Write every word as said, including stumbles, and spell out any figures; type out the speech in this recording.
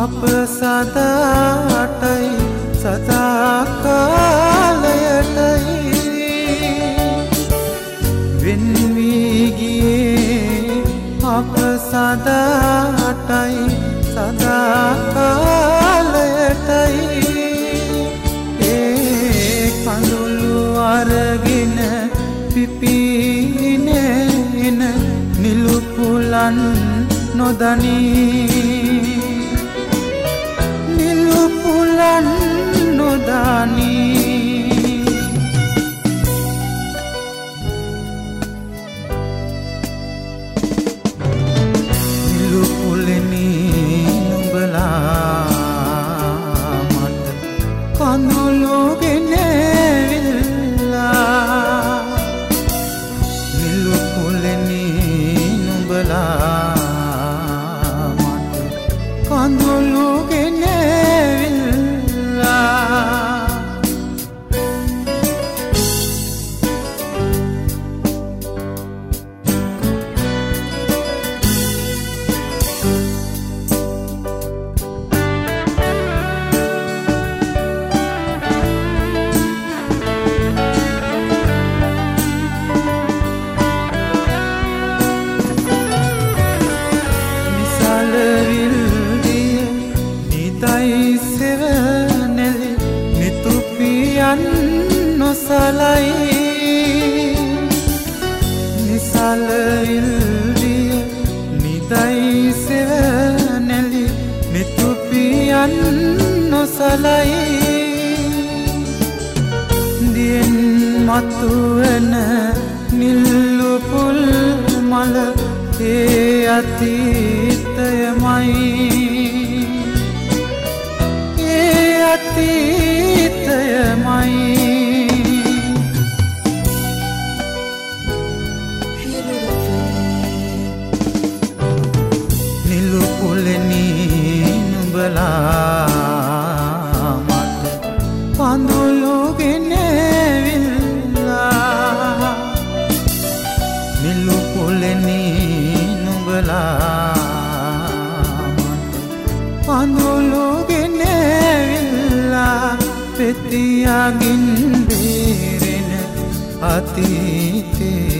අප සදාටයි සදාකාලයටයි වෙන්වී ගියේ අප සදාටයි සදාකාලයටයි ඒ කඳුළු අරගෙන පිපිනෙන නිලුපුලන් නොදනී නිලුපුලන් නොදනී නිලුපුලෙනි නුඹලා මට කඳුළු ගෙනවිල්ලා නිලුපුලෙනි නුඹලා කඳුළු ගෙනවිල්ලා නොසලයි නිසල ඉල්දිය නිදයි සෙවනැලි නිතුපියන් නොසලයි දියෙන් මතුවන නිල්ලුපුල් මල ඒ අතීතයමයි ඒ අතීතයමයි නිලුපුලෙනි නුඹලා මට කඳුළු ගෙනවිල්ලා නිලුපුලෙනි නුඹලා මට කඳුළු ගෙනවිල්ලා පෙතියගින් බේරෙන අතීතේ